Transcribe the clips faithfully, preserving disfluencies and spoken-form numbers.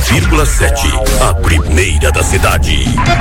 vírgula sete, a primeira da cidade.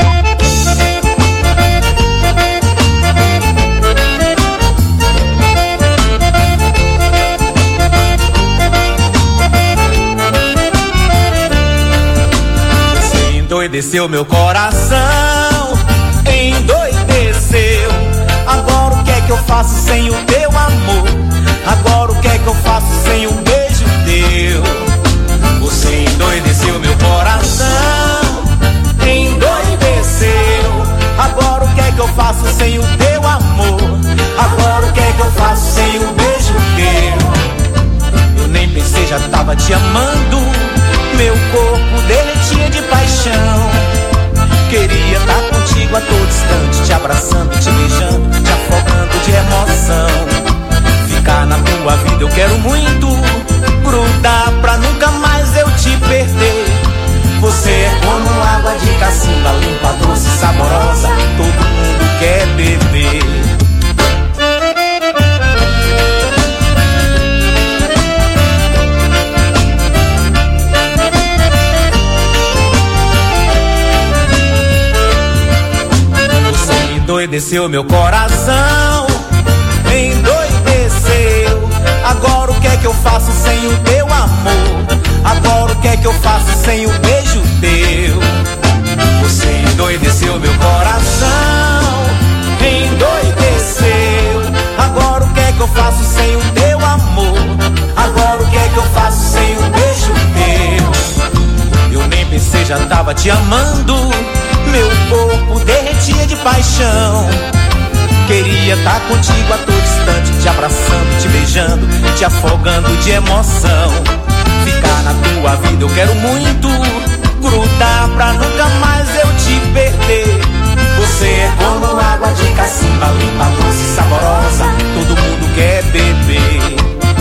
Você endoideceu meu coração, endoideceu. Agora o que é que eu faço sem o teu amor? Agora o que é que eu faço sem um beijo teu? Você endoideceu meu coração, endoideceu. Agora o que é que eu faço sem o teu amor? Agora o que é que eu faço sem um beijo teu? Eu nem pensei, já tava te amando. Meu corpo derretia de paixão. Queria estar contigo a todo instante, te abraçando, te beijando, te afogando de emoção. Ficar na tua vida eu quero muito, grudar pra nunca mais eu te perder. Você é como água de cacimba, limpa, doce, saborosa, todo mundo quer beber. Endoideceu meu coração, endoideceu. Agora o que é que eu faço sem o teu amor? Agora o que é que eu faço sem o beijo teu? Você endoideceu meu coração, endoideceu. Agora o que é que eu faço sem o teu amor? Agora o que é que eu faço sem o beijo teu? Eu nem pensei, já tava te amando. Meu corpo derretia de paixão. Queria estar contigo a todo instante, te abraçando, te beijando, te afogando de emoção. Ficar na tua vida eu quero muito, grudar pra nunca mais eu te perder. Você é como água de cacimba, limpa, doce, saborosa, todo mundo quer beber.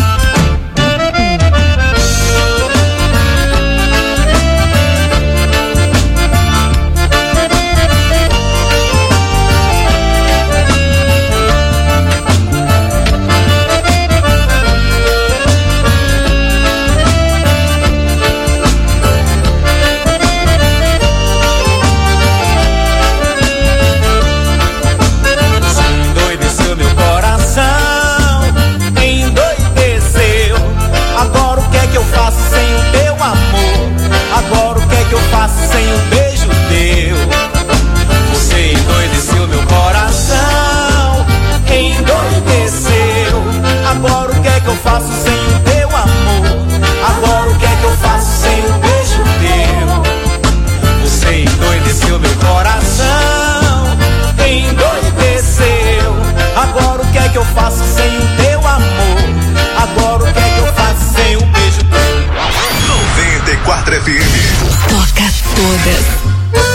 Sem um beijo teu, você endoideceu meu coração, endoideceu. Agora o que é que eu faço sem o teu amor? Agora o que é que eu faço sem um beijo teu? Você endoideceu meu coração, endoideceu. Agora o que é que eu faço sem o teu amor? Agora o que é que eu faço sem um beijo teu? noventa e quatro F M. Toca todas.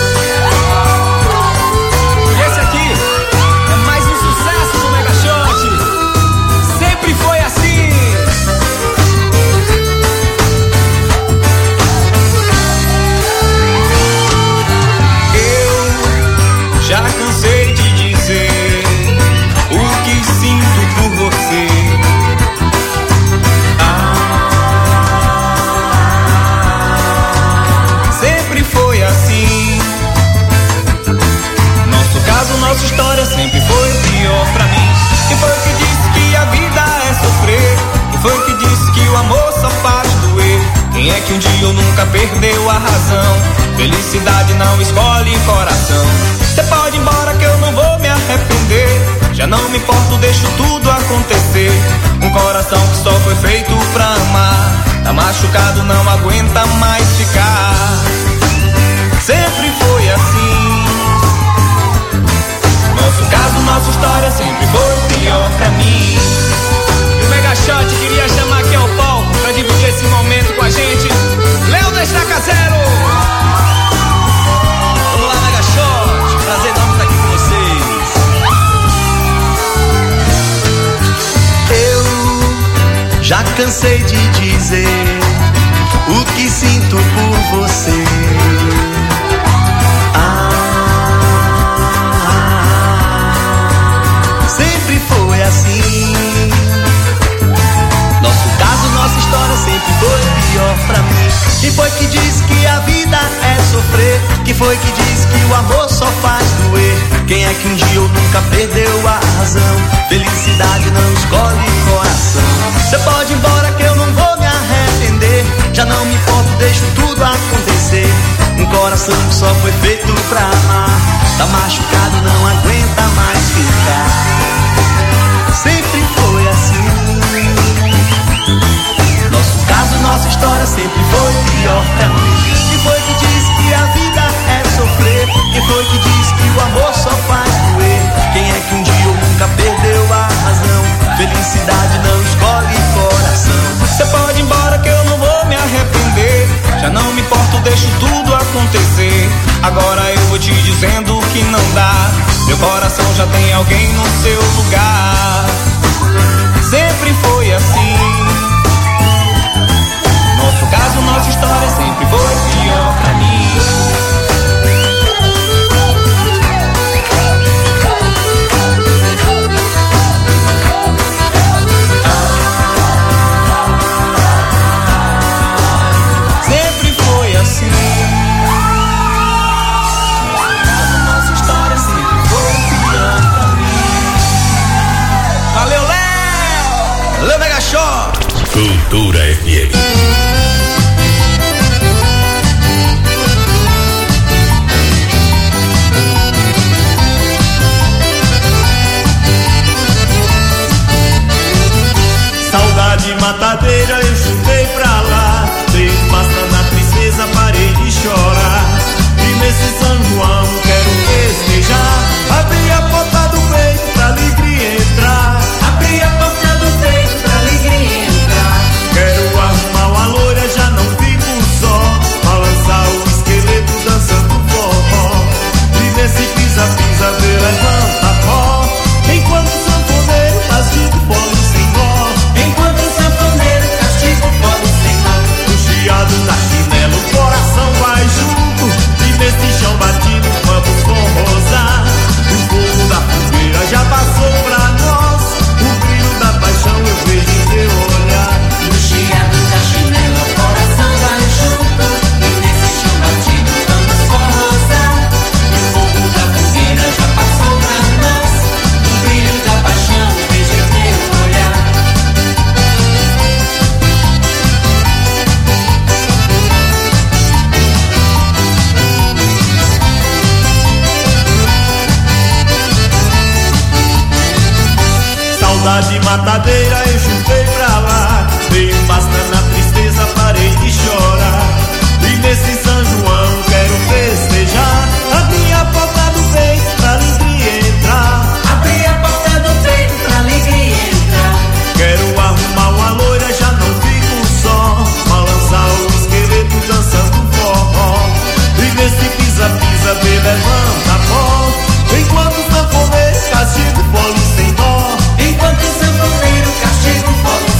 E esse aqui é mais um sucesso do Mega Shot. Sempre foi assim. Eu já cansei de dizer o que sinto por você. Nossa história sempre foi pior pra mim. Quem foi que disse que a vida é sofrer? Quem foi que disse que o amor só faz doer? Quem é que um dia ou nunca perdeu a razão? Felicidade não escolhe coração. Cê pode ir embora que eu não vou me arrepender. Já não me importo, deixo tudo acontecer. Um coração que só foi feito pra amar, tá machucado, não aguenta mais ficar. Sempre foi assim. Nosso caso, nossa história sempre foi pior pra mim. E o Mega Shot queria chamar aqui ao palco pra dividir esse momento com a gente Léo da Estaca Zero. Vamos lá, Mega Shot, prazer enorme estar aqui com vocês. Eu já cansei de dizer o que sinto por você. Foi assim. Nosso caso, nossa história sempre foi pior pra mim. Quem foi que disse que a foi que diz que o amor só faz doer? Quem é que um dia ou nunca perdeu a razão? Felicidade não escolhe coração. Cê pode ir embora que eu não vou me arrepender. Já não me importo, deixo tudo acontecer. Um coração que só foi feito pra amar, tá machucado, não aguenta mais ficar. Sempre foi assim. Nosso caso, nossa história sempre foi pior pra mim. Quem foi que diz que a vida é sofrer? Quem foi que diz que o amor só faz doer? Quem é que um dia ou nunca perdeu a razão? Felicidade não escolhe coração. Cê pode ir embora que eu não vou me arrepender. Já não me importo, deixo tudo acontecer. Agora eu vou te dizendo que não dá. Meu coração já tem alguém no seu lugar. Sempre foi assim. Nosso caso, nossa história sempre foi pior pra mim. Sempre foi assim. Nossa história sempre foi pior pra mim. Valeu, Léo! Valeu, Mega Show! Cultura F M. Saudade matadeira, eu chutei pra lá. Dei um basta na tristeza, parei de chorar. E nesse São João quero festejar. Abri a porta do peito pra alegria entrar. Abri a porta do peito pra alegria entrar. Quero arrumar uma loira, já não fico só. Balançar o esqueleto dançando forró. E nesse pisa-pisa, vê levanta pó. Enquanto o sanfoneiro faz de polo sem nó. Enquanto o sanfoneiro castiga o polo sem nó. O chiado da chinela, o coração vai junto. E nesse chão batido vamos forrosar. O fogo da fogueira já passou pra nós. O brilho da paixão eu vejo em teu olhar. No chiado da chinela, o coração vai junto. E nesse chão batido vamos forrosar. O fogo da fogueira já passou pra nós. O brilho da paixão eu vejo em teu olhar. Saudade matadeira, eu chutei pra lá. Dei um basta na tristeza, parei de chorar. E nesse São João quero festejar. Abri a porta do peito pra alegria entrar. Abri a porta do peito pra alegria entrar. Quero arrumar uma loira, já não fico só. Balançar o esqueleto dançando forró. E nesse pisa-pisa, vê levanta pó. Enquanto o sanfoneiro castiga o polo sem dó. Enquanto o sanfoneiro castiga o polo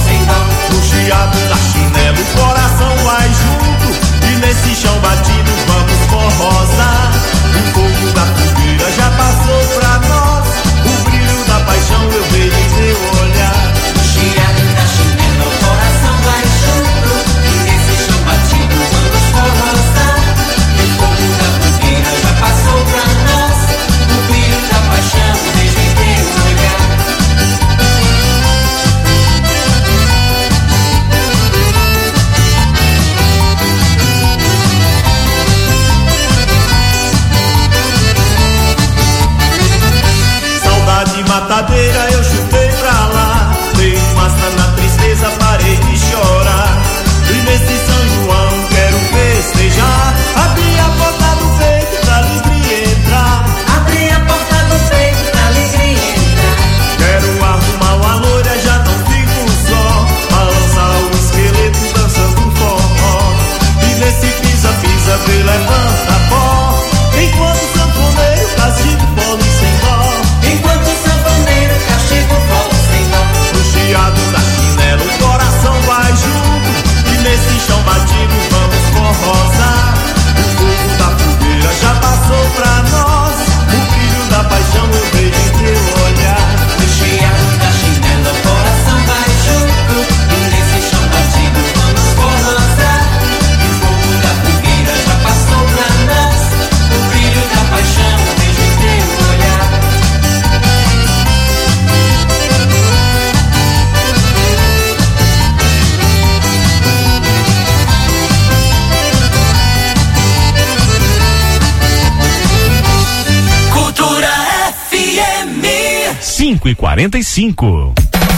cinco e quarenta e cinco.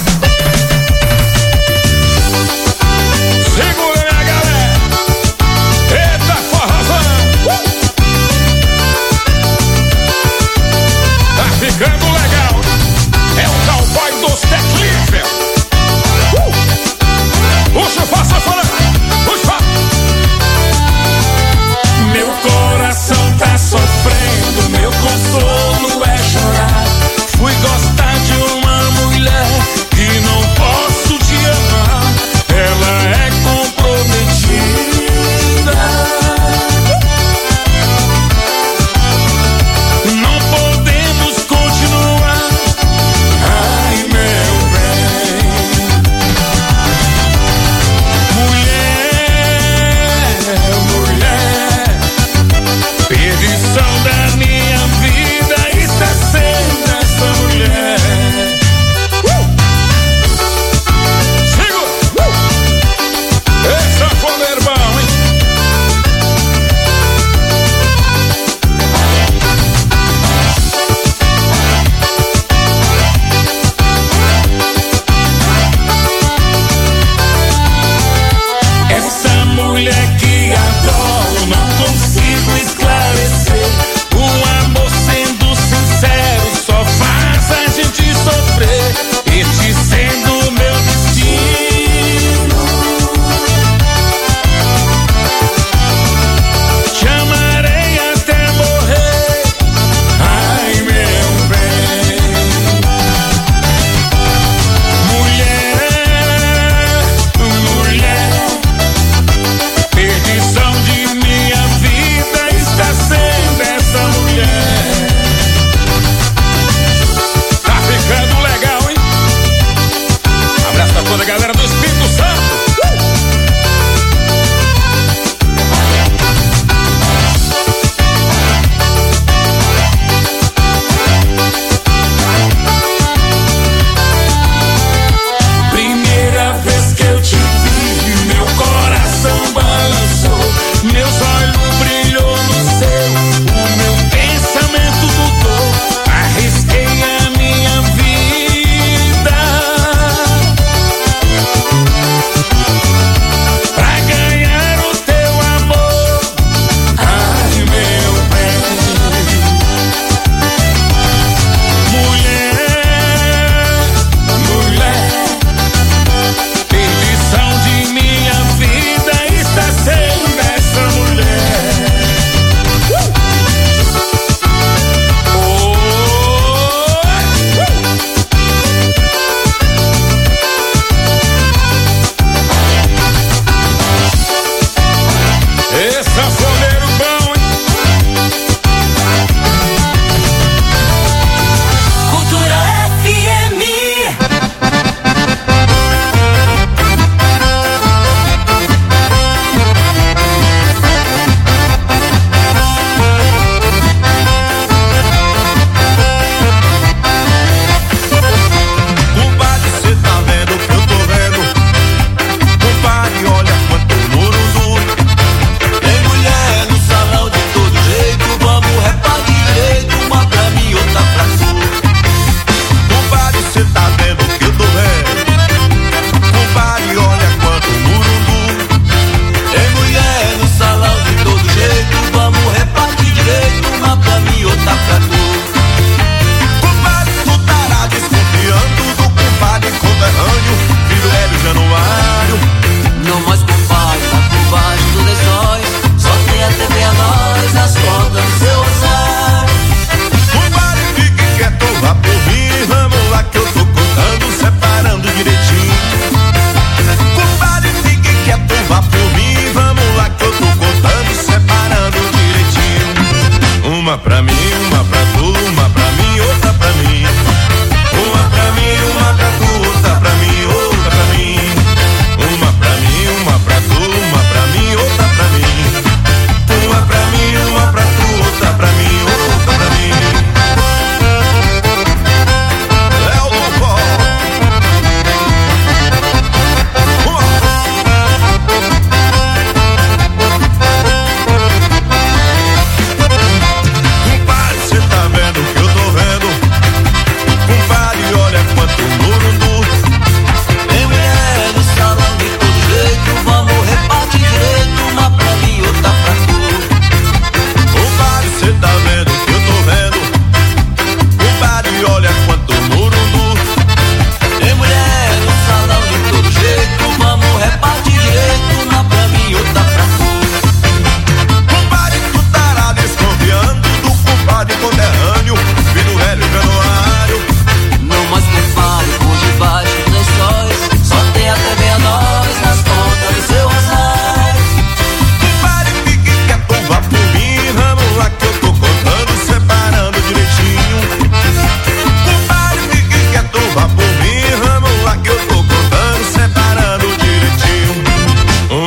Segura, minha galera. Eita, forrozão. Uh! Tá ficando legal. É o cowboy dos Teclífer. Uh! Puxa, faça, fala. Puxa. Meu coração tá sofrendo. Meu consolo é chorar. Fui gostar de uma mulher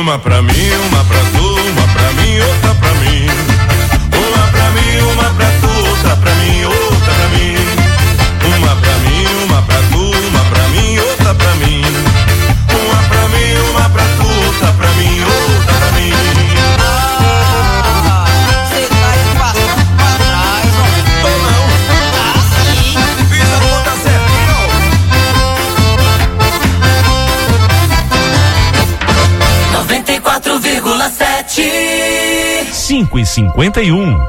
Uma pra mim, uma pra tu, uma pra mim, outra pra mim. Uma pra mim, uma pra tu, outra pra mim, outra pra mim. Uma pra mim, uma pra tu, uma pra mim, outra pra mim. Uma pra mim, uma pra tu, outra pra mim, outra pra mim. Ah, cê tá aí passando pra trás, ó. Tô não. Ah, sim. Fiz a conta certinho. noventa e quatro vírgula sete. cinco e cinquenta e um.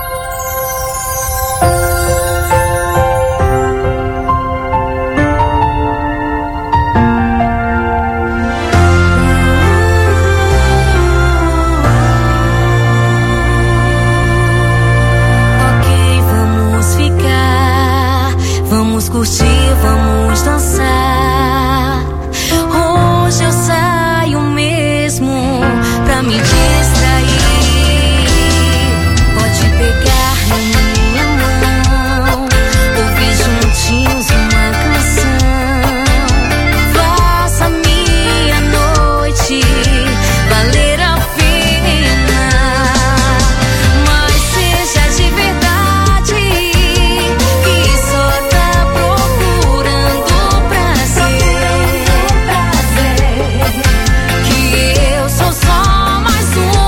Curtir, vamos dançar. Hoje eu saio mesmo pra me distrair. Pode pegar na minha mão, ouvir juntinhos uma canção. Faça minha noite valer a pena, mas seja de verdade, que só tá procurando prazer, prazer, que eu sou só mais um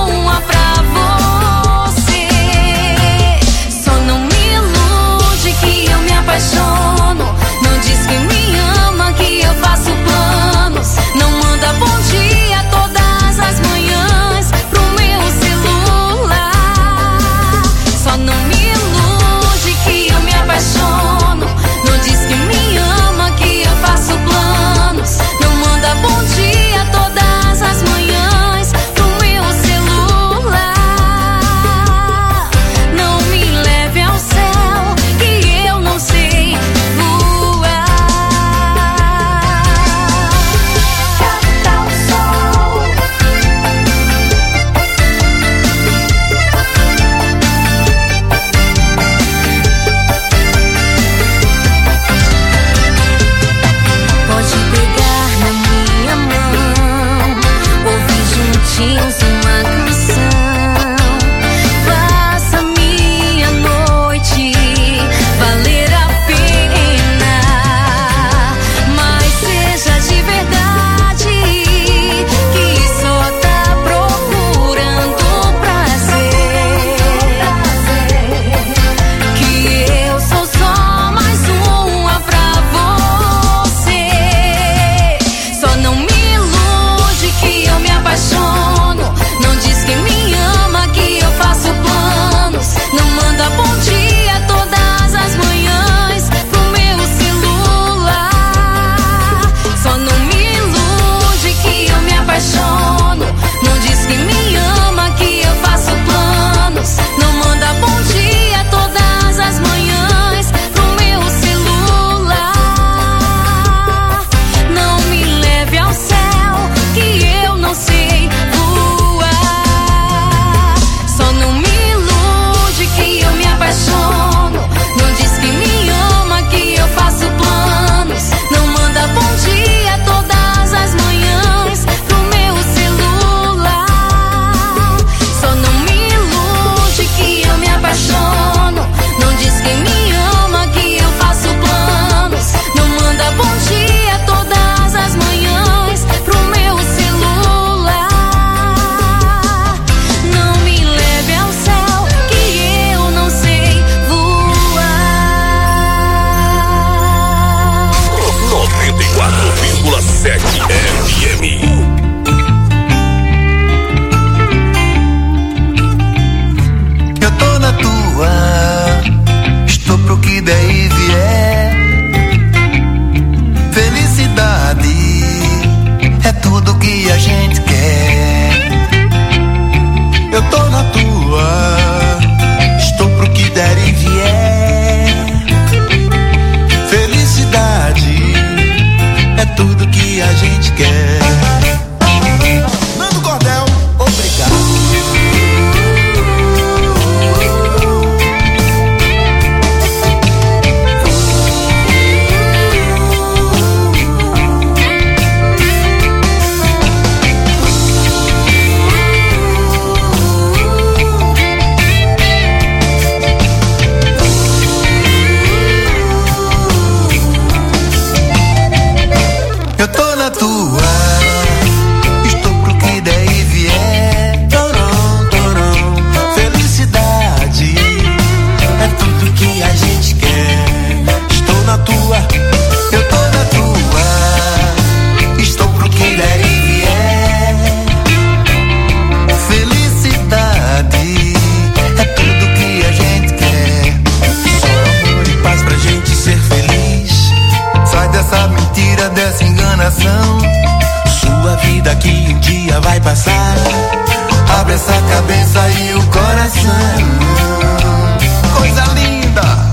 enganação. Sua vida que um dia vai passar. Abre essa cabeça e o coração. Coisa linda.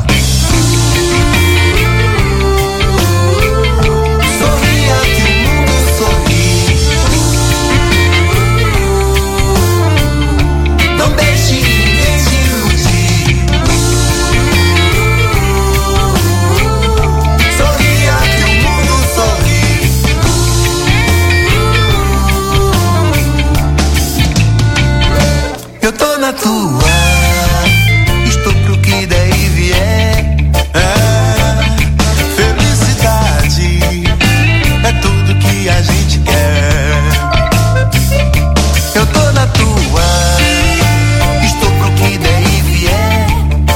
Sorria que o mundo sorri. Não deixe ninguém te iludir. Sorria que o mundo sorri. Eu tô na tua, estou pro que der e vier. É, felicidade é tudo que a gente quer. Eu tô na tua, estou pro que der e vier.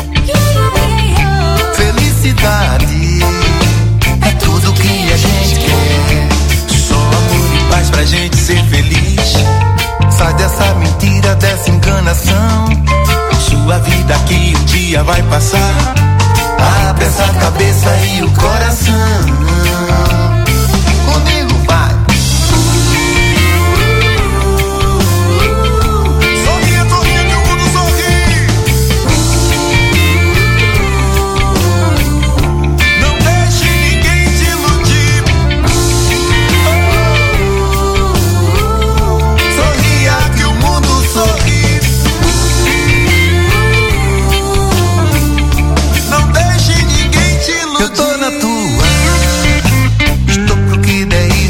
Felicidade é tudo que a gente quer. Só amor e paz pra gente ser feliz. Sai dessa mentira, dessa enganação. Sua vida que um dia vai passar. Abre essa cabeça e o coração. Comigo vai. Sorria, sorria que o mundo sorri. Não deixe ninguém te iludir. Sorria que o mundo sorri. Não deixe ninguém te iludir. Eu tô na tua, estou pro que der e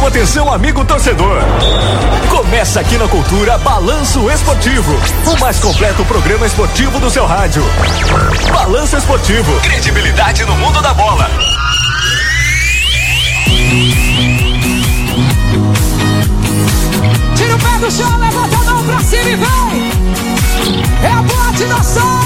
Atenção, atenção, amigo torcedor. Começa aqui na Cultura Balanço Esportivo, o mais completo programa esportivo do seu rádio. Balanço Esportivo, credibilidade no mundo da bola. Tira o pé do chão, levanta a mão pra cima e vem. É a boate da som.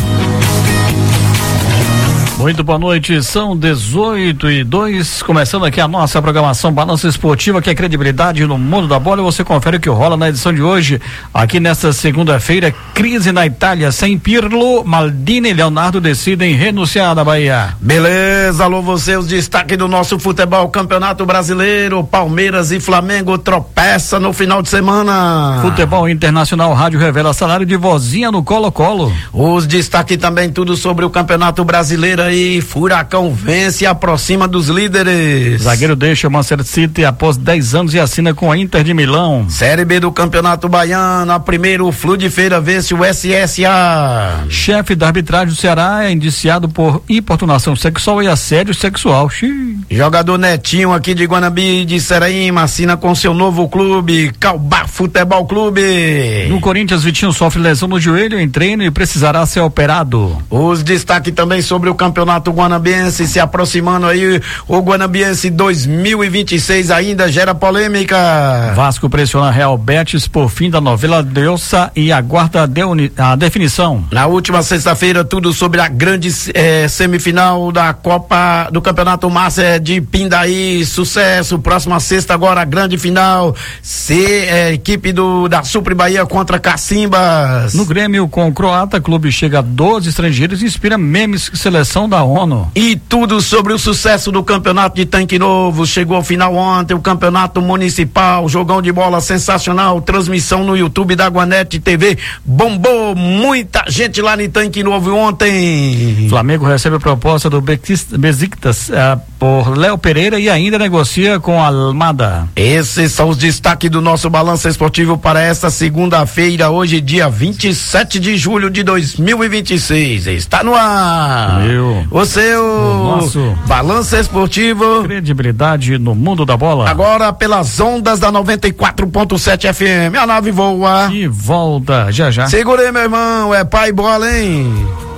Muito boa noite, são dezoito e dois, começando aqui a nossa programação Balança Esportiva, que é credibilidade no mundo da bola. E você confere o que rola na edição de hoje, aqui nesta segunda-feira. Crise na Itália, sem Pirlo, Maldini e Leonardo decidem renunciar da Bahia. Beleza, alô você, os destaques do nosso futebol, Campeonato Brasileiro, Palmeiras e Flamengo tropeça no final de semana. Futebol Internacional, Rádio revela salário de vozinha no Colo-Colo. Os destaques também tudo sobre o Campeonato Brasileiro aí, Furacão vence e aproxima dos líderes. Zagueiro deixa o Manchester City após dez anos e assina com a Inter de Milão. Série B do Campeonato Baiano, a primeiro o Flu de Feira vence o S S A. Chefe da arbitragem do Ceará é indiciado por importunação sexual e assédio sexual. Xiii. Jogador Netinho aqui de Guanabi de Seraíma assina com seu novo clube, Caubá Futebol Clube. No Corinthians, Vitinho sofre lesão no joelho em treino e precisará ser operado. Os destaques também sobre o Campeonato Guanabiense se aproximando aí, o Guanabiense dois mil e vinte e seis ainda gera polêmica. Vasco pressiona Real Betis por fim da novela Deusa e aguarda a, deuni- a definição. Na última sexta-feira, tudo sobre a grande eh, semifinal da Copa do Campeonato Massa de Pindaí, sucesso. Próxima sexta agora a grande final, se eh, equipe do da Supre Bahia contra Cacimbas. No Grêmio com o croata, clube chega a doze estrangeiros e inspira memes seleção da ONU. E tudo sobre o sucesso do campeonato de Tanque Novo. Chegou ao final ontem o campeonato municipal, jogão de bola sensacional, transmissão no YouTube da Guanete T V, bombou muita gente lá no Tanque Novo ontem. Flamengo recebe a proposta do Besiktas uh, por Léo Pereira e ainda negocia com a Almada. Esses são os destaques do nosso Balanço Esportivo para esta segunda-feira, hoje dia vinte e sete de julho de dois mil e vinte e seis. Está no ar. Meu. O seu o nosso Balanço Esportivo, credibilidade no mundo da bola. Agora pelas ondas da noventa e quatro ponto sete F M. A nave voa e volta já já. Segura aí, meu irmão, é pai bola, hein?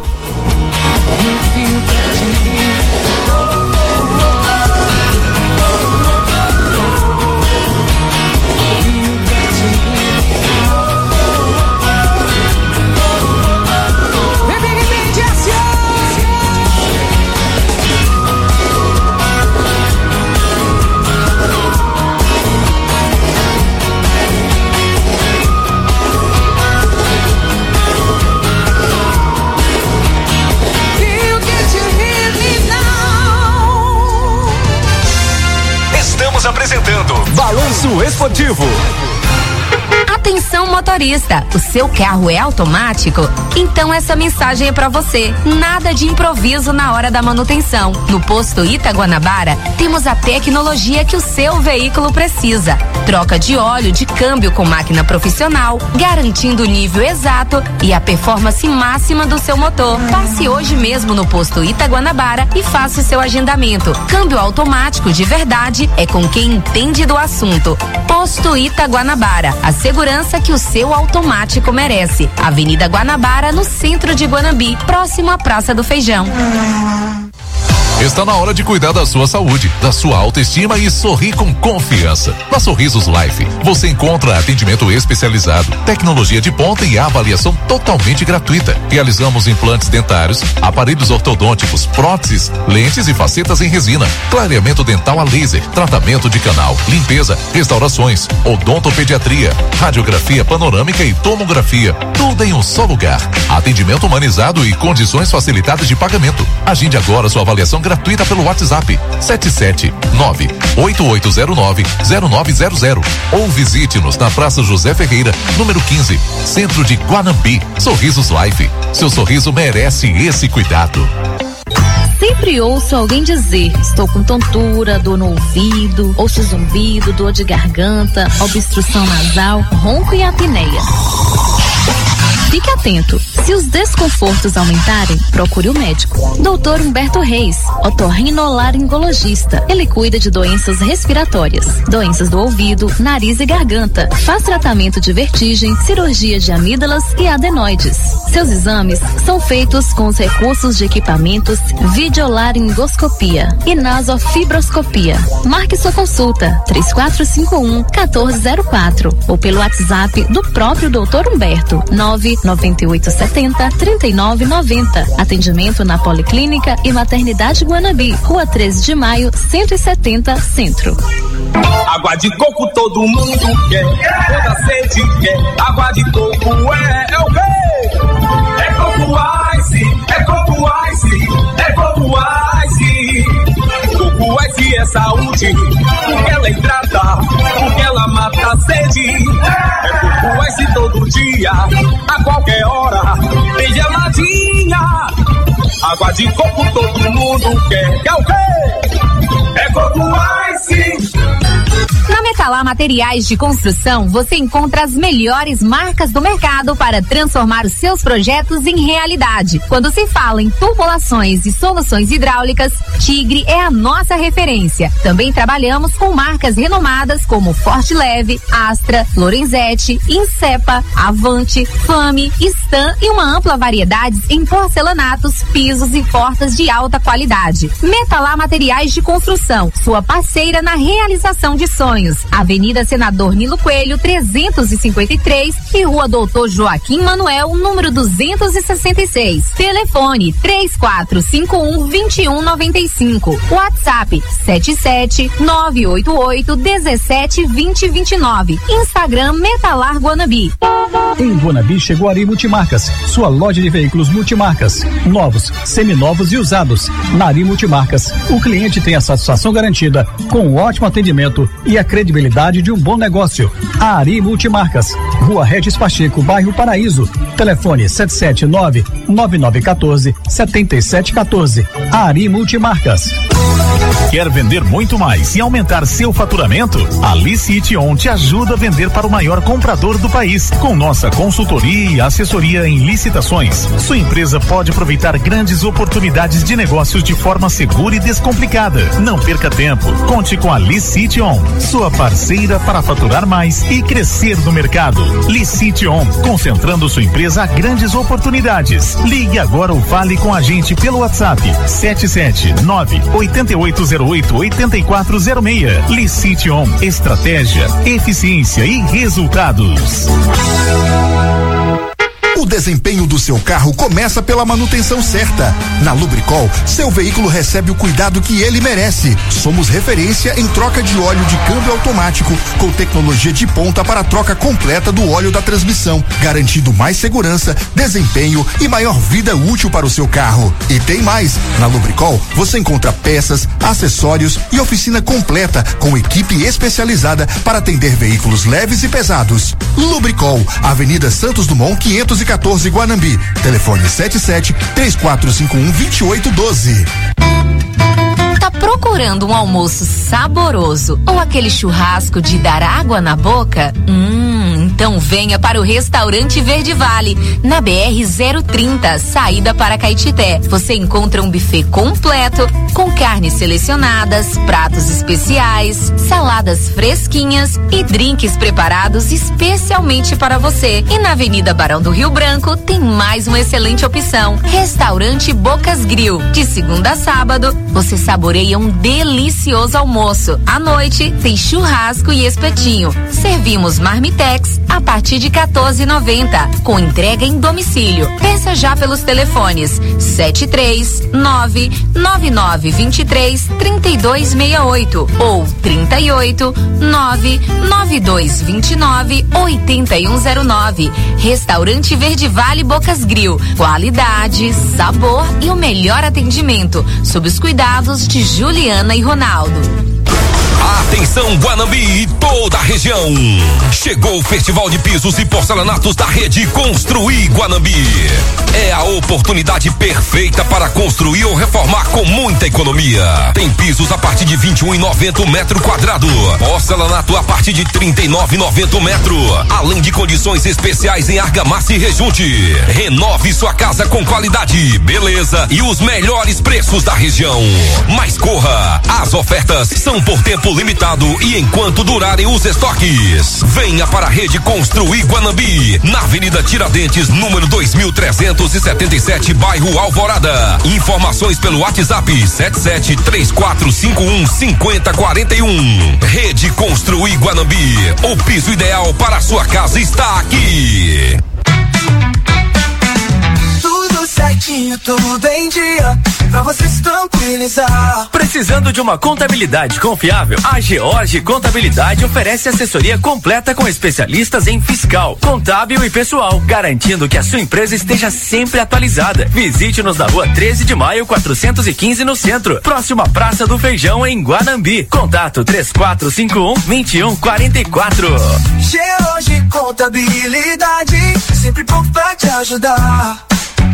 Apresentando Balanço Esportivo. Atenção motorista, o seu carro é automático? Então essa mensagem é para você. Nada de improviso na hora da manutenção. No posto Itaguanabara, temos a tecnologia que o seu veículo precisa. Troca de óleo de câmbio com máquina profissional, garantindo o nível exato e a performance máxima do seu motor. Passe hoje mesmo no posto Itaguanabara e faça o seu agendamento. Câmbio automático de verdade é com quem entende do assunto. Posto Itaguanabara, a segurança que o seu automático merece. Avenida Guanabara, no centro de Guanabi, próximo à Praça do Feijão. Está na hora de cuidar da sua saúde, da sua autoestima e sorrir com confiança. Na Sorrisos Life, você encontra atendimento especializado, tecnologia de ponta e avaliação totalmente gratuita. Realizamos implantes dentários, aparelhos ortodônticos, próteses, lentes e facetas em resina, clareamento dental a laser, tratamento de canal, limpeza, restaurações, odontopediatria, radiografia panorâmica e tomografia. Tudo em um só lugar. Atendimento humanizado e condições facilitadas de pagamento. Agende agora sua avaliação gratuita pelo WhatsApp sete sete nove oito oito zero nove zero nove zero zero ou visite-nos na Praça José Ferreira, número quinze, Centro de Guanambi. Sorrisos Life. Seu sorriso merece esse cuidado. Sempre ouço alguém dizer: estou com tontura, dor no ouvido, ouço zumbido, dor de garganta, obstrução nasal, ronco e apneia. Fique atento. Se os desconfortos aumentarem, procure o médico. doutor Humberto Reis, otorrinolaringologista. Ele cuida de doenças respiratórias, doenças do ouvido, nariz e garganta. Faz tratamento de vertigem, cirurgia de amígdalas e adenoides. Seus exames são feitos com os recursos de equipamentos videolaringoscopia e nasofibroscopia. Marque sua consulta três quatro cinco um, um quatro zero quatro ou pelo WhatsApp do próprio doutor Humberto nove nove oito sete zero, três nove nove zero. Atendimento na Policlínica e Maternidade Guanabi, Rua treze de Maio, cento e setenta, Centro. Água de coco todo mundo quer, toda sede quer. Água de coco é, é o quê? É coco ice, é coco ice, é coco ice. Coco ice é saúde, porque ela hidrata, porque ela mata a sede. É coco ice todo dia, a qualquer hora, bem geladinha. Água de coco todo mundo quer, é o quê? É coco ice. Na Metalar Materiais de Construção, você encontra as melhores marcas do mercado para transformar os seus projetos em realidade. Quando se fala em tubulações e soluções hidráulicas, Tigre é a nossa referência. Também trabalhamos com marcas renomadas como Forte Leve, Astra, Lorenzetti, Insepa, Avante, Fame, Stan e uma ampla variedade em porcelanatos, pisos e portas de alta qualidade. Metalar Materiais de Construção, sua parceira na realização de sonhos. Avenida Senador Nilo Coelho, trezentos e cinquenta e três e Rua Doutor Joaquim Manuel, número duzentos e sessenta e seis. Telefone três quatro cinco um, dois um nove cinco. WhatsApp sete sete nove oito oito um sete dois zero dois nove. Instagram Metalar Guanabi. Em Guanabi chegou a Ari Multimarcas, sua loja de veículos multimarcas, novos, seminovos e usados. Na Ari Multimarcas, o cliente tem a satisfação garantida com um ótimo atendimento e a credibilidade de um bom negócio. A Ari Multimarcas, Rua Regis Pacheco, bairro Paraíso. Telefone sete sete nove, nove nove um quatro, sete sete um quatro. A Ari Multimarcas. Quer vender muito mais e aumentar seu faturamento? A Licition te ajuda a vender para o maior comprador do país. Com nossa consultoria e assessoria em licitações, sua empresa pode aproveitar grandes oportunidades de negócios de forma segura e descomplicada. Não perca tempo. Conte com a Licition, sua parceira para faturar mais e crescer no mercado. Licition, concentrando sua empresa a grandes oportunidades. Ligue agora ou fale com a gente pelo WhatsApp sete sete nove, oito oito zero oito, oito quatro zero seis. Licition, estratégia, eficiência e resultados. O desempenho do seu carro começa pela manutenção certa. Na Lubricol, seu veículo recebe o cuidado que ele merece. Somos referência em troca de óleo de câmbio automático, com tecnologia de ponta para a troca completa do óleo da transmissão, garantindo mais segurança, desempenho e maior vida útil para o seu carro. E tem mais, na Lubricol você encontra peças, acessórios e oficina completa com equipe especializada para atender veículos leves e pesados. Lubricol, Avenida Santos Dumont quinhentos e quatorze, Guanambi. Telefone sete sete, três quatro cinco um, dois oito um dois. Tá procurando um almoço saboroso ou aquele churrasco de dar água na boca? Hum, então venha para o Restaurante Verde Vale, na B R zero trinta, saída para Caetité. Você encontra um buffet completo com carnes selecionadas, pratos especiais, saladas fresquinhas e drinks preparados especialmente para você. E na Avenida Barão do Rio Branco tem mais uma excelente opção: Restaurante Bocas Grill. De segunda a sábado, você saboreia um delicioso almoço. À noite, tem churrasco e espetinho. Servimos marmitex a partir de quatorze reais e noventa centavos, com entrega em domicílio. Peça já pelos telefones sete três nove, nove nove dois três, três dois seis oito ou trinta e oito, nove nove dois dois nove, oito um zero nove. Restaurante Verde Vale Bocas Grill. Qualidade, sabor e o melhor atendimento, sob os cuidados de Juliana e Ronaldo. Atenção Guanambi e toda a região. Chegou o Festival de Pisos e Porcelanatos da Rede Construir Guanambi. É a oportunidade perfeita para construir ou reformar com muita economia. Tem pisos a partir de vinte e um e noventa o metro quadrado. Porcelanato a partir de trinta e nove e noventa o metro. Além de condições especiais em argamassa e rejunte. Renove sua casa com qualidade, beleza e os melhores preços da região. Mas corra, as ofertas são por tempo limitado e enquanto durarem os estoques. Venha para a Rede Construir Guanambi, na Avenida Tiradentes, número dois mil trezentos e setenta e sete, bairro Alvorada. Informações pelo WhatsApp sete sete três quatro cinco um cinco zero quatro um. Rede Construir Guanambi, o piso ideal para a sua casa está aqui. Tudo certinho, tudo em dia, pra você se tranquilizar. Precisando de uma contabilidade confiável? A George Contabilidade oferece assessoria completa com especialistas em fiscal, contábil e pessoal, garantindo que a sua empresa esteja sempre atualizada. Visite-nos na rua treze de maio, quatrocentos e quinze no centro, próximo à Praça do Feijão em Guanambi. Contato três quatro cinco um, dois um quatro quatro. George Contabilidade, sempre pronto pra te ajudar.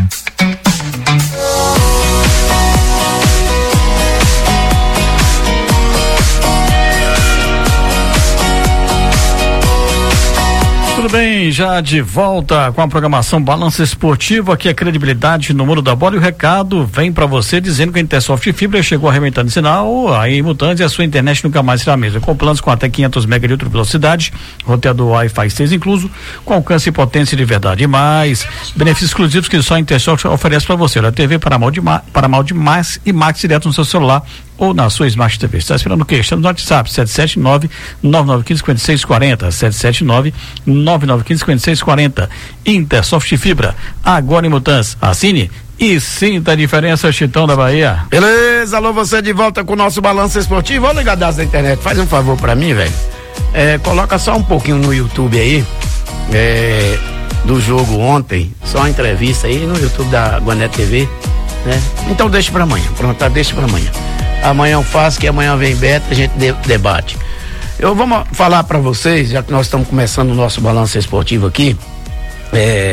Tudo bem, já de volta com a programação Balanço Esportivo, aqui é credibilidade no mundo da bola e o recado vem para você dizendo que a Intersoft Fibra chegou arrebentando o sinal, aí Mutantes e a sua internet nunca mais será a mesma, com planos com até quinhentos megas de ultra velocidade, roteador Wi-Fi seis incluso, com alcance e potência de verdade e mais, benefícios exclusivos que só a Intersoft oferece para você, olha, T V para mal de para mal de mais e Max direto no seu celular ou na sua Smart T V. Está esperando o quê? Estamos no WhatsApp sete sete nove, nove nove um cinco, cinco seis quatro zero, sete sete nove, nove nove um cinco, cinco seis quatro zero. Intersoft Fibra, agora em Mutantes. Assine e sinta a diferença, Chitão da Bahia. Beleza, alô, você de volta com o nosso Balanço Esportivo. Ô, ligadaço da internet, faz um favor pra mim, velho. É, coloca só um pouquinho no YouTube aí, é, do jogo ontem, só uma entrevista aí no YouTube da Guané T V, né? Então deixa pra amanhã, pronto, tá, deixa pra amanhã. Amanhã eu faço, que amanhã vem Beto, a gente de, debate. Eu vou falar para vocês, já que nós estamos começando o nosso balanço esportivo aqui, é,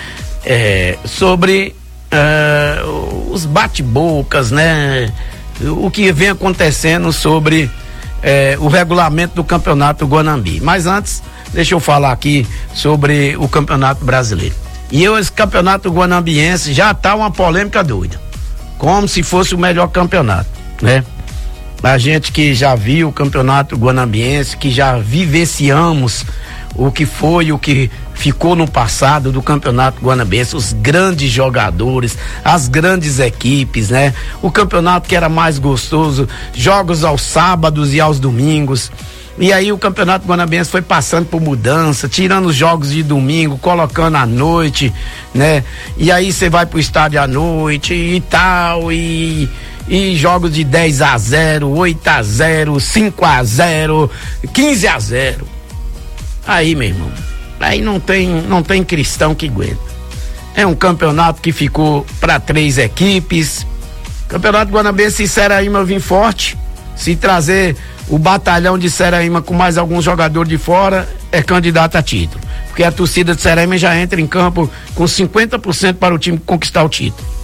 é, sobre é, os bate-bocas, né? O que vem acontecendo sobre é, o regulamento do Campeonato Guanambi. Mas antes, deixa eu falar aqui sobre o Campeonato Brasileiro. E eu, esse Campeonato Guanambiense já tá uma polêmica doida, como se fosse o melhor campeonato, né? A gente que já viu o Campeonato Guanambiense, que já vivenciamos o que foi, o que ficou no passado do Campeonato Guanambiense, os grandes jogadores, as grandes equipes, né? O campeonato que era mais gostoso, jogos aos sábados e aos domingos. E aí o Campeonato Guanambiense foi passando por mudança, tirando os jogos de domingo, colocando à noite, né? E aí você vai pro estádio à noite e tal, e e jogos de dez a zero, oito a zero, cinco a zero, quinze a zero. Aí, meu irmão, aí não tem, não tem cristão que aguenta. É um campeonato que ficou para três equipes. Campeonato Guanambiense e Seraíma vim forte. Se trazer o batalhão de Seraíma com mais alguns jogadores de fora, é candidato a título. Porque a torcida de Seraíma já entra em campo com cinquenta por cento para o time conquistar o título.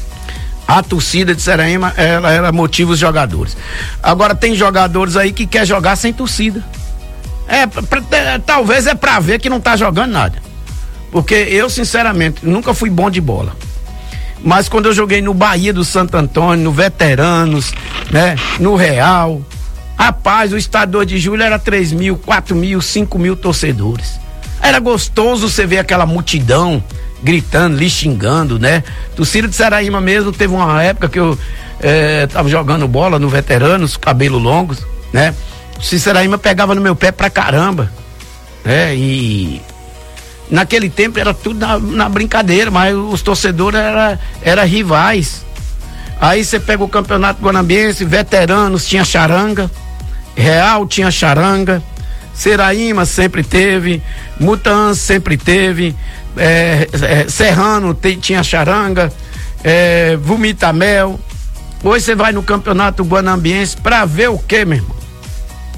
A torcida de Seraíma, ela, ela motiva os jogadores. Agora tem jogadores aí que quer jogar sem torcida. É, pra, pra, talvez é pra ver que não tá jogando nada. Porque eu, sinceramente, nunca fui bom de bola. Mas quando eu joguei no Bahia do Santo Antônio, no Veteranos, né, no Real, rapaz, o estádio dois de julho era três mil, quatro mil, cinco mil torcedores. Era gostoso você ver aquela multidão gritando, lhe xingando, né? Torcida de Seraíma mesmo, teve uma época que eu eh, tava jogando bola no Veteranos, cabelo longos, né? O Seraíma pegava no meu pé pra caramba, né? E naquele tempo era tudo na, na brincadeira, mas os torcedores eram era rivais. Aí você pega o Campeonato Guanambiense, Veteranos tinha charanga, Real tinha charanga, Seraíma sempre teve, Mutantes sempre teve, é, é, Serrano te, tinha charanga, é, Vumitamel. Hoje você vai no Campeonato Guanambiense pra ver o que, meu irmão?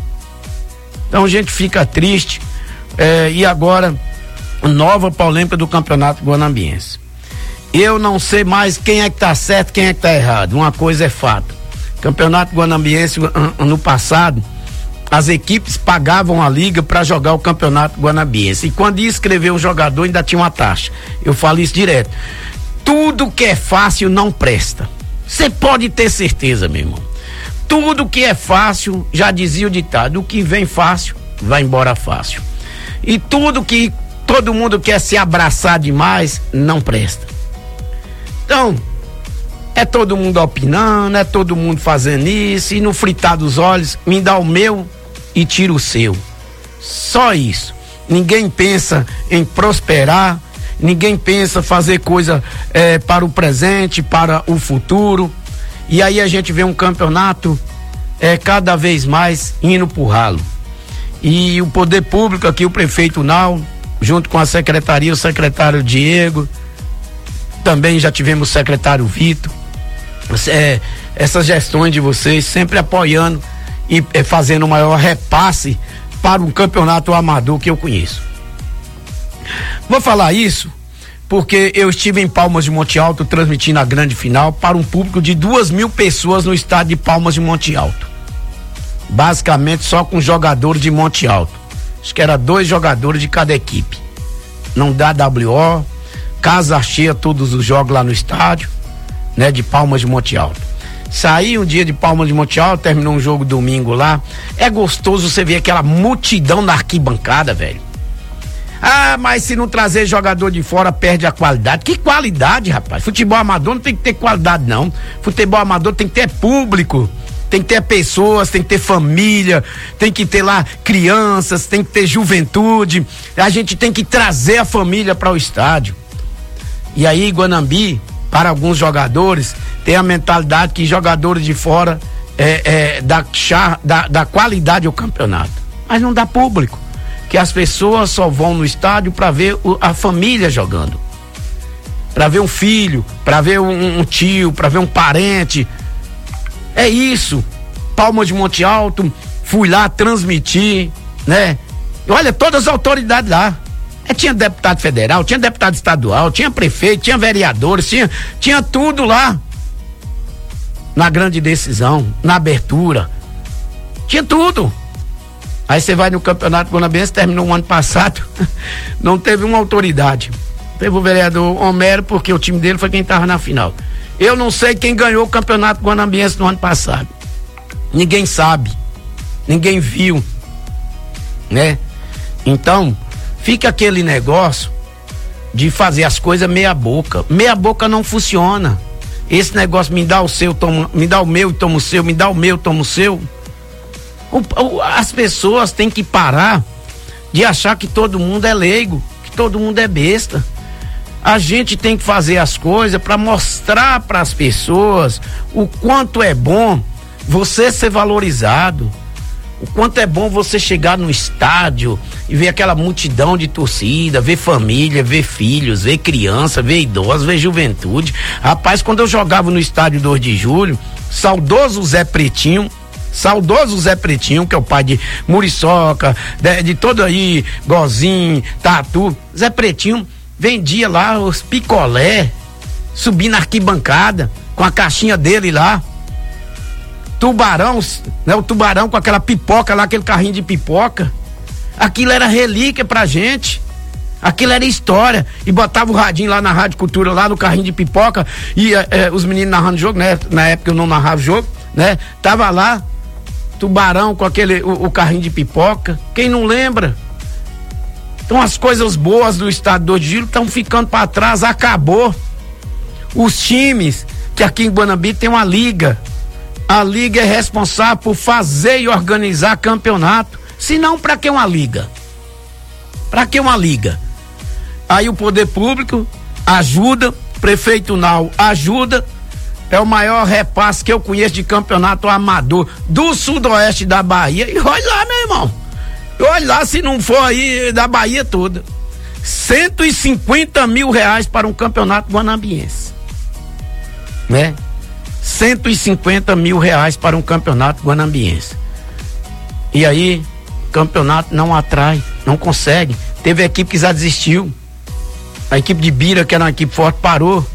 Então a gente fica triste. É, e agora, nova polêmica do Campeonato Guanambiense. Eu não sei mais quem é que tá certo, quem é que tá errado. Uma coisa é fato. Campeonato Guanambiense, no passado, as equipes pagavam a liga para jogar o Campeonato Guanambiense. E quando ia escrever um jogador, ainda tinha uma taxa. Eu falo isso direto. Tudo que é fácil não presta. Você pode ter certeza, meu irmão. Tudo que é fácil, já dizia o ditado, o que vem fácil, vai embora fácil. E tudo que todo mundo quer se abraçar demais, não presta. Então, é todo mundo opinando, é todo mundo fazendo isso, e no fritar dos olhos, me dá o meu e tira o seu. Só isso. Ninguém pensa em prosperar, ninguém pensa fazer coisa é, para o presente, para o futuro. E aí a gente vê um campeonato é, cada vez mais indo pro ralo. E o poder público aqui, o prefeito Nau, junto com a secretaria, o secretário Diego, também já tivemos o secretário Vitor, é, essas gestões de vocês sempre apoiando e é, fazendo o maior repasse para um campeonato amador que eu conheço. Vou falar isso porque eu estive em Palmas de Monte Alto transmitindo a grande final para um público de duas mil pessoas no estádio de Palmas de Monte Alto. Basicamente só com jogadores de Monte Alto. Acho que era dois jogadores de cada equipe. Não dá W O, casa cheia todos os jogos lá no estádio, né, de Palmas de Monte Alto. Saí um dia de Palmas de Monte Alto, terminou um jogo domingo lá. É gostoso você ver aquela multidão na arquibancada, velho. Ah, mas se não trazer jogador de fora, perde a qualidade. Que qualidade, rapaz? Futebol amador não tem que ter qualidade, não. Futebol amador tem que ter público, tem que ter pessoas, tem que ter família, tem que ter lá crianças, tem que ter juventude. A gente tem que trazer a família para o estádio. E aí, Guanambi, para alguns jogadores, tem a mentalidade que jogadores de fora é, é, dá, dá, dá qualidade ao campeonato. Mas não dá público. Que as pessoas só vão no estádio para ver o, a família jogando, para ver um filho, para ver um, um tio, para ver um parente. É isso. Palmas de Monte Alto, fui lá transmitir, né? Olha, todas as autoridades lá. É, tinha deputado federal, tinha deputado estadual, tinha prefeito, tinha vereadores, tinha, tinha tudo lá. Na grande decisão, na abertura. Tinha tudo. Aí você vai no Campeonato Guanambiense, terminou o ano passado, não teve uma autoridade. Teve o vereador Homero, porque o time dele foi quem estava na final. Eu não sei quem ganhou o Campeonato Guanambiense no ano passado. Ninguém sabe. Ninguém viu. Né? Então, fica aquele negócio de fazer as coisas meia boca. Meia boca não funciona. Esse negócio, me dá o seu, toma, me dá o meu e toma o seu, me dá o meu, toma o seu. O, o, as pessoas têm que parar de achar que todo mundo é leigo, que todo mundo é besta. A gente tem que fazer as coisas para mostrar para as pessoas o quanto é bom você ser valorizado, o quanto é bom você chegar no estádio e ver aquela multidão de torcida, ver família, ver filhos, ver criança, ver idosos, ver juventude. Rapaz, quando eu jogava no estádio dois de julho, saudoso Zé Pretinho, saudoso Zé Pretinho, que é o pai de Muriçoca, de, de todo aí, Gozinho, Tatu, Zé Pretinho vendia lá os picolé, subia na arquibancada com a caixinha dele lá. Tubarão, né? O Tubarão com aquela pipoca lá, aquele carrinho de pipoca. Aquilo era relíquia pra gente. Aquilo era história. E botava o radinho lá na Rádio Cultura, lá no carrinho de pipoca. E é, é, os meninos narrando o jogo, né? Na época eu não narrava o jogo, né? Tava lá, Tubarão com aquele, o, o carrinho de pipoca. Quem não lembra? Então as coisas boas do estado do Giro estão ficando para trás, acabou. Os times, que aqui em Guanambi tem uma liga. A liga é responsável por fazer e organizar campeonato. Se não, para que uma liga? Para que uma liga? Aí o poder público ajuda, prefeito Nau ajuda. É o maior repasse que eu conheço de campeonato amador do sudoeste da Bahia. E olha lá, meu irmão. Olha lá, se não for aí da Bahia toda. cento e cinquenta mil reais para um campeonato guanambiense. Né? cento e cinquenta mil reais para um campeonato guanambiense. E aí, campeonato não atrai, não consegue. Teve equipe que já desistiu. A equipe de Bira, que era uma equipe forte, parou.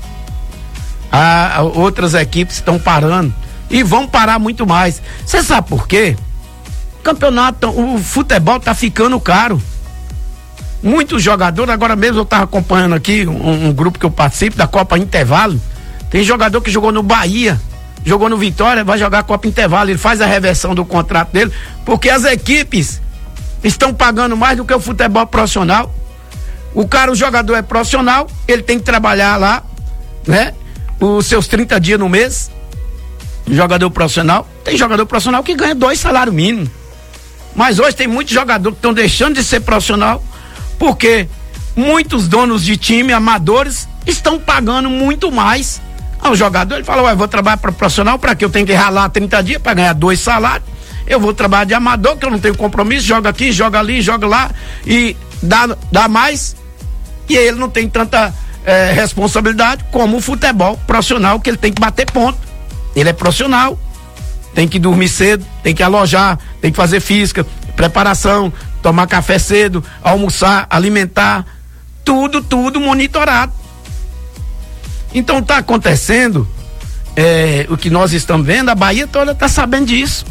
A, a, outras equipes estão parando. E vão parar muito mais. Você sabe por quê? O campeonato, o futebol tá ficando caro. Muitos jogadores, agora mesmo eu estava acompanhando aqui um, um grupo que eu participo da Copa Intervalo. Tem jogador que jogou no Bahia, jogou no Vitória, vai jogar a Copa Intervalo. Ele faz a reversão do contrato dele, porque as equipes estão pagando mais do que o futebol profissional. O cara, o jogador é profissional, ele tem que trabalhar lá, né? Os seus trinta dias no mês. Jogador profissional, tem jogador profissional que ganha dois salários mínimos. Mas hoje tem muitos jogadores que estão deixando de ser profissional, porque muitos donos de time, amadores, estão pagando muito mais ao jogador. Ele fala, ué, vou trabalhar para profissional, para que eu tenho que ralar trinta dias para ganhar dois salários. Eu vou trabalhar de amador, que eu não tenho compromisso, joga aqui, joga ali, joga lá e dá, dá mais. E ele não tem tanta é, responsabilidade como o futebol profissional, que ele tem que bater ponto. Ele é profissional, tem que dormir cedo, tem que alojar, tem que fazer física, preparação, tomar café cedo, almoçar, alimentar, tudo, tudo monitorado. Então está acontecendo é, o que nós estamos vendo, a Bahia toda está sabendo disso.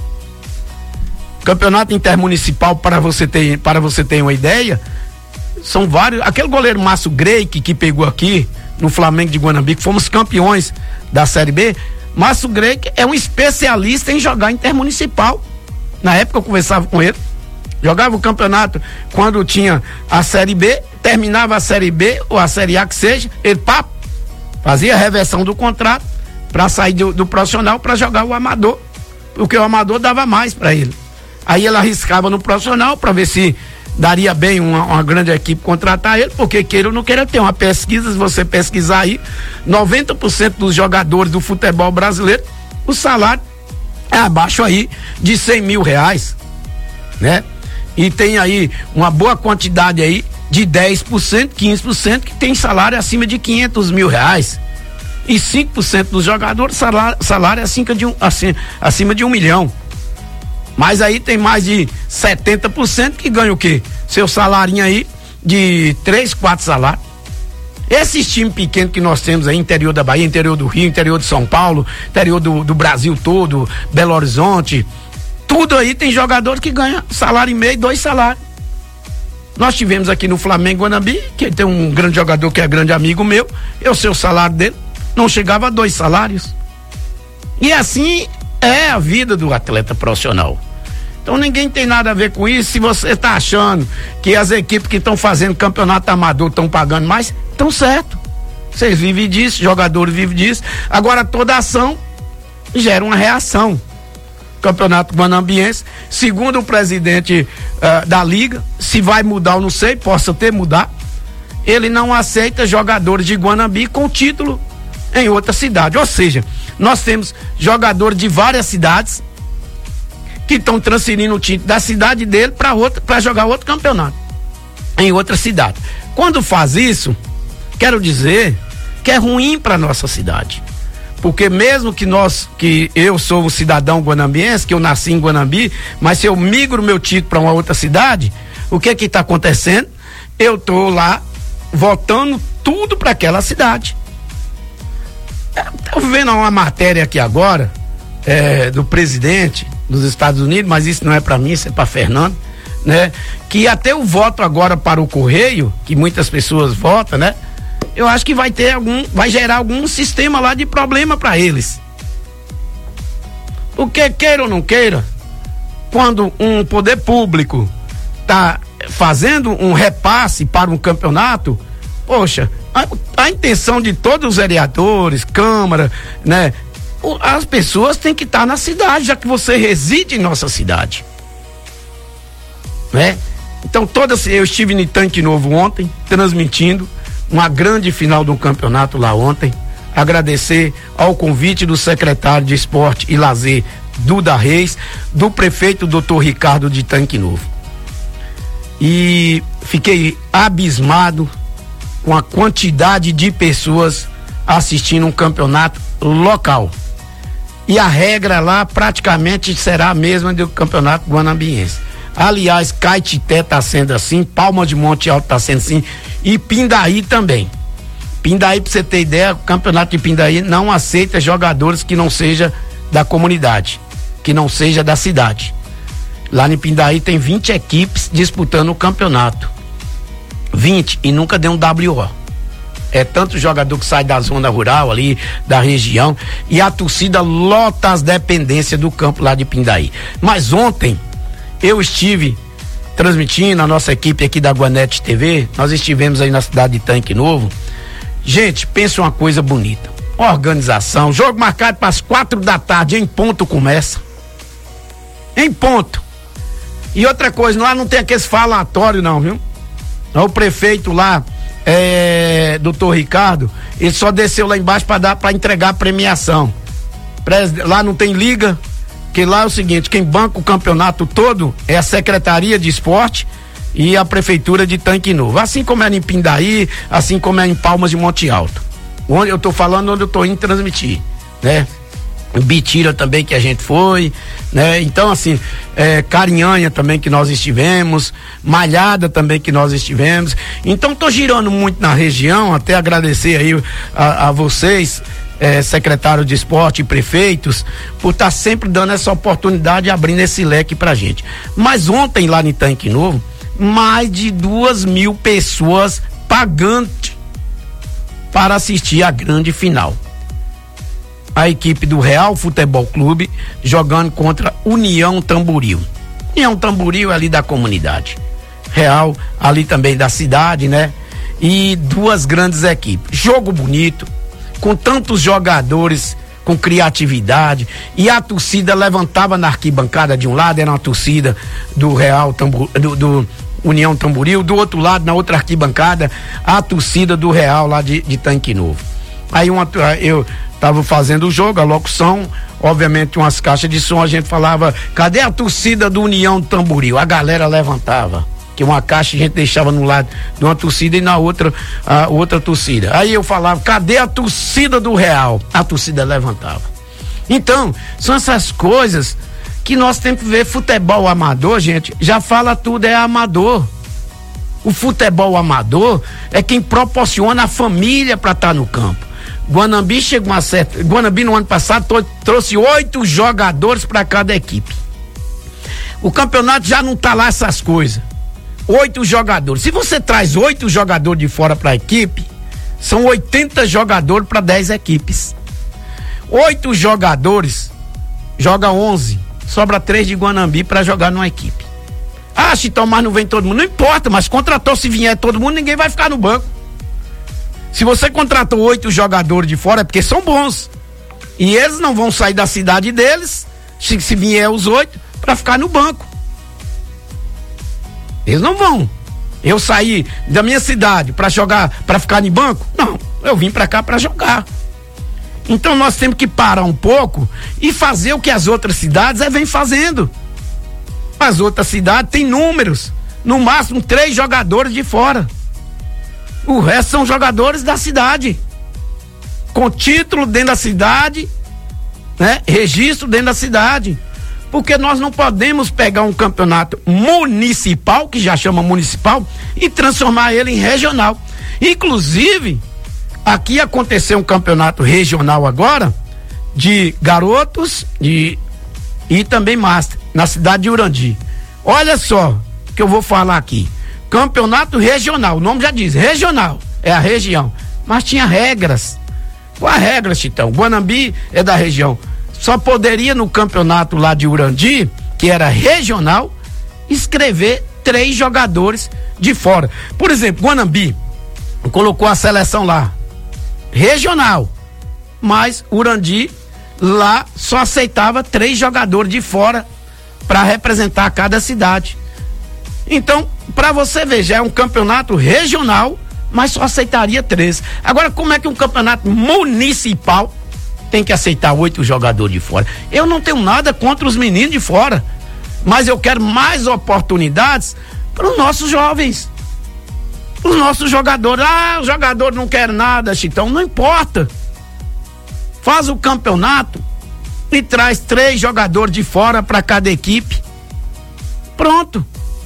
Campeonato intermunicipal, para você ter, para você ter uma ideia, são vários. Aquele goleiro Márcio Greik que pegou aqui no Flamengo de Guanambi, que fomos campeões da Série B. Márcio Greik é um especialista em jogar intermunicipal. Na época eu conversava com ele, jogava o campeonato quando tinha a Série B, terminava a Série B ou a Série A que seja, ele pá, fazia a reversão do contrato para sair do, do profissional para jogar o amador, porque o amador dava mais para ele. Aí ele arriscava no profissional para ver se daria bem uma, uma grande equipe contratar ele, porque queira ou não queira, ter uma pesquisa, se você pesquisar aí, noventa por cento dos jogadores do futebol brasileiro, o salário é abaixo aí de cem mil reais, né? E tem aí uma boa quantidade aí de dez por cento, quinze por cento que tem salário acima de quinhentos mil reais. E cinco por cento dos jogadores, salário, salário acima de um, acima, acima de um milhão. Mas aí tem mais de setenta por cento que ganha o quê? Seu salarinho aí de três, quatro salários. Esses times pequenos que nós temos aí, interior da Bahia, interior do Rio, interior de São Paulo, interior do, do Brasil todo, Belo Horizonte, tudo aí tem jogador que ganha salário e meio, dois salários. Nós tivemos aqui no Flamengo Guanambi, que tem um grande jogador que é grande amigo meu, eu sei o salário dele, não chegava a dois salários. E assim é a vida do atleta profissional. Então ninguém tem nada a ver com isso. Se você está achando que as equipes que estão fazendo campeonato amador estão pagando mais, estão certo. Vocês vivem disso, jogadores vivem disso. Agora toda ação gera uma reação. Campeonato guanambiense, segundo o presidente uh, da liga, se vai mudar ou não sei, possa ter mudar, ele não aceita jogadores de Guanambi com título em outra cidade. Ou seja, nós temos jogadores de várias cidades que estão transferindo o título da cidade dele para outra, para jogar outro campeonato em outra cidade. Quando faz isso, quero dizer que é ruim para nossa cidade, porque mesmo que nós, que eu sou um cidadão guanambiense, que eu nasci em Guanambi, mas se eu migro meu título para uma outra cidade, o que que está acontecendo? Eu tô lá voltando tudo para aquela cidade. Estou vendo uma matéria aqui agora é, do presidente dos Estados Unidos, mas isso não é para mim, isso é para Fernando, né? Que até o voto agora para o Correio, que muitas pessoas votam, né? Eu acho que vai ter algum, vai gerar algum sistema lá de problema para eles. Porque queira ou não queira, quando um poder público tá fazendo um repasse para um campeonato, poxa, a, a intenção de todos os vereadores, Câmara, né? As pessoas têm que estar na cidade, já que você reside em nossa cidade, né? Então todas, eu estive no Tanque Novo ontem, transmitindo uma grande final do campeonato lá ontem. Agradecer ao convite do secretário de Esporte e Lazer, Duda Reis, do prefeito doutor Ricardo de Tanque Novo. E fiquei abismado com a quantidade de pessoas assistindo um campeonato local. E a regra lá praticamente será a mesma do campeonato guanambiense. Aliás, Caetité tá sendo assim, Palma de Monte Alto tá sendo assim, e Pindaí também. Pindaí, pra você ter ideia, o campeonato de Pindaí não aceita jogadores que não seja da comunidade, que não seja da cidade. Lá em Pindaí tem vinte equipes disputando o campeonato. vinte, e nunca deu um W O. É tanto jogador que sai da zona rural ali, da região, e a torcida lota as dependências do campo lá de Pindaí. Mas ontem eu estive transmitindo, a nossa equipe aqui da Guanete T V, nós estivemos aí na cidade de Tanque Novo. Gente, pensa uma coisa bonita. Organização, jogo marcado para as quatro da tarde, em ponto começa. Em ponto. E outra coisa, lá não tem aqueles falatórios não, viu? O prefeito lá, é, doutor Ricardo, ele só desceu lá embaixo para dar, para entregar a premiação. Lá não tem liga, que lá é o seguinte, quem banca o campeonato todo é a Secretaria de Esporte e a Prefeitura de Tanque Novo. Assim como é em Pindaí, assim como é em Palmas de Monte Alto. Onde eu tô falando, onde eu tô indo transmitir, né? Bitira também que a gente foi, né? Então assim, é, Carinhanha também que nós estivemos, Malhada também que nós estivemos. Então tô girando muito na região, até agradecer aí a, a vocês, é, secretário de esporte e prefeitos, por estar tá sempre dando essa oportunidade, abrindo esse leque pra gente. Mas ontem lá em Tanque Novo, mais de duas mil pessoas pagantes para assistir a grande final. A equipe do Real Futebol Clube jogando contra União Tamboril. União Tamboril ali da comunidade. Real ali também da cidade, né? E duas grandes equipes. Jogo bonito, com tantos jogadores com criatividade, e a torcida levantava na arquibancada de um lado, era uma torcida do Real Tambor, do, do União Tamboril, do outro lado, na outra arquibancada, a torcida do Real lá de, de Tanque Novo. Aí uma, eu tava fazendo o jogo, a locução, obviamente umas caixas de som, a gente falava, cadê a torcida do União Tamboril? A galera levantava, que uma caixa a gente deixava no lado de uma torcida e na outra, a outra torcida. Aí eu falava, cadê a torcida do Real? A torcida levantava. Então, são essas coisas que nós temos que ver. Futebol amador, gente, já fala tudo, é amador. O futebol amador é quem proporciona a família para estar tá no campo. Guanambi chegou a certa. Guanambi no ano passado to, trouxe oito jogadores para cada equipe. O campeonato já não tá lá essas coisas. Oito jogadores. Se você traz oito jogadores de fora para a equipe, são oitenta jogadores para dez equipes. Oito jogadores joga onze, sobra três de Guanambi para jogar numa equipe. Ah, Chitão, mas não vem todo mundo. Não importa, mas contratou, se vier todo mundo, ninguém vai ficar no banco. Se você contratou oito jogadores de fora, é porque são bons. E eles não vão sair da cidade deles, se, se vier os oito, para ficar no banco. Eles não vão. Eu saí da minha cidade para jogar, para ficar no banco? Não, eu vim para cá para jogar. Então nós temos que parar um pouco e fazer o que as outras cidades é, vem fazendo. As outras cidades têm números, no máximo três jogadores de fora. O resto são jogadores da cidade, com título dentro da cidade, né? Registro dentro da cidade. Porque nós não podemos pegar um campeonato municipal, que já chama municipal, e transformar ele em regional. Inclusive, aqui aconteceu um campeonato regional agora, de garotos de, e também master, na cidade de Urandi. Olha só o que eu vou falar aqui. Campeonato regional, o nome já diz, regional, é a região. Mas tinha regras. Qual a regra, Chitão? Guanambi é da região. Só poderia no campeonato lá de Urandi, que era regional, escrever três jogadores de fora. Por exemplo, Guanambi colocou a seleção lá, regional, mas Urandi lá só aceitava três jogadores de fora para representar cada cidade. Então, para você ver, já é um campeonato regional, mas só aceitaria três. Agora, como é que um campeonato municipal tem que aceitar oito jogadores de fora? Eu não tenho nada contra os meninos de fora, mas eu quero mais oportunidades para os nossos jovens, os nossos jogadores. Ah, o jogador não quer nada, Chitão, não importa. Faz o campeonato e traz três jogadores de fora para cada equipe. Pronto.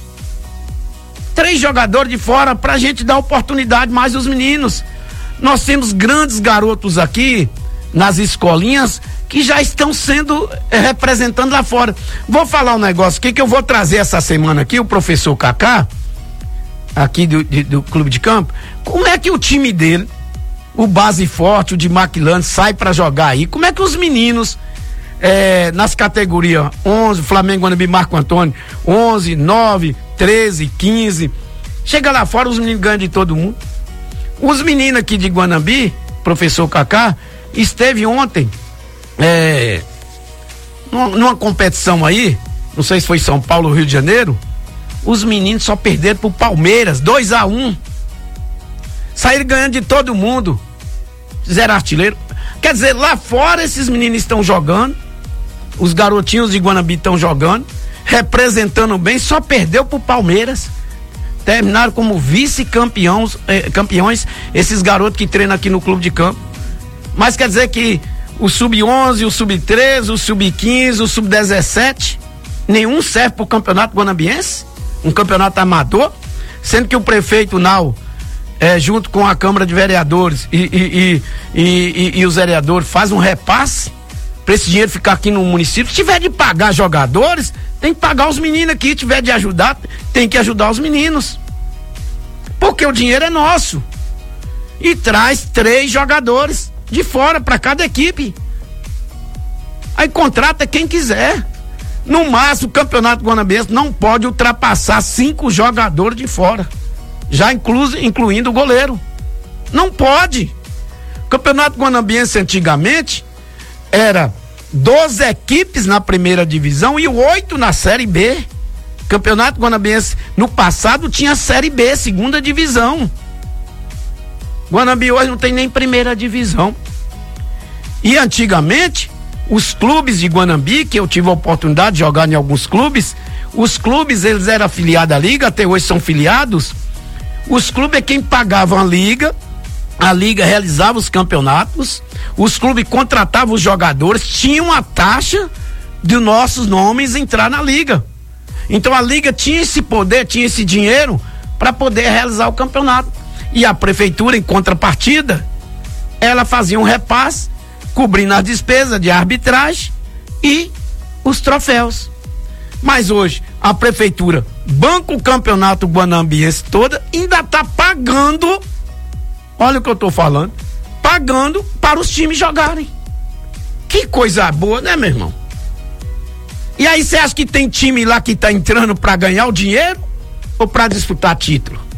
Três jogadores de fora pra gente dar oportunidade mais os meninos. Nós temos grandes garotos aqui nas escolinhas que já estão sendo eh, representando lá fora. Vou falar um negócio aqui que eu vou trazer essa semana aqui, o professor Kaká, aqui do, de, do Clube de Campo. Como é que o time dele, o Base Forte, o de Maquilã, sai pra jogar aí? Como é que os meninos eh, nas categorias onze, Flamengo, Guanambi, Marco Antônio, onze, nove, treze, quinze, chega lá fora, os meninos ganham de todo mundo. Os meninos aqui de Guanambi, professor Kaká, esteve ontem é, numa, numa competição aí, não sei se foi São Paulo ou Rio de Janeiro, os meninos só perderam pro Palmeiras, dois a um. Saíram ganhando de todo mundo. Fizeram artilheiro. Quer dizer, lá fora esses meninos estão jogando, os garotinhos de Guanambi estão jogando, representando bem, só perdeu pro Palmeiras. Terminaram como vice-campeões, eh, campeões, esses garotos que treinam aqui no Clube de Campo. Mas quer dizer que o sub onze, o sub treze, o sub quinze, o sub dezessete, nenhum serve pro campeonato guanambiense? Um campeonato amador? Sendo que o prefeito Nau, eh, junto com a Câmara de Vereadores e, e, e, e, e os vereadores, faz um repasse para esse dinheiro ficar aqui no município. Se tiver de pagar jogadores, tem que pagar os meninos aqui. Se tiver de ajudar, tem que ajudar os meninos. Porque o dinheiro é nosso. E traz três jogadores de fora para cada equipe. Aí contrata quem quiser. No máximo, o Campeonato Guanambiense não pode ultrapassar cinco jogadores de fora. Já inclu, incluindo o goleiro. Não pode. O Campeonato Guanambiense antigamente era doze equipes na primeira divisão e oito na Série B. Campeonato Guanambiense no passado tinha Série B, segunda divisão. Guanambi hoje não tem nem primeira divisão. E antigamente, os clubes de Guanambi, que eu tive a oportunidade de jogar em alguns clubes, os clubes eles eram afiliados à liga, até hoje são filiados. Os clubes é quem pagava a liga, a liga realizava os campeonatos, os clubes contratavam os jogadores, tinham a taxa de nossos nomes entrar na liga. Então a liga tinha esse poder, tinha esse dinheiro para poder realizar o campeonato. E a prefeitura, em contrapartida, ela fazia um repasse, cobrindo as despesas de arbitragem e os troféus. Mas hoje a prefeitura banca o campeonato guanambiense toda, ainda está pagando, olha o que eu estou falando, pagando para os times jogarem. Que coisa boa, né, meu irmão? E aí você acha que tem time lá que está entrando para ganhar o dinheiro ou para disputar título?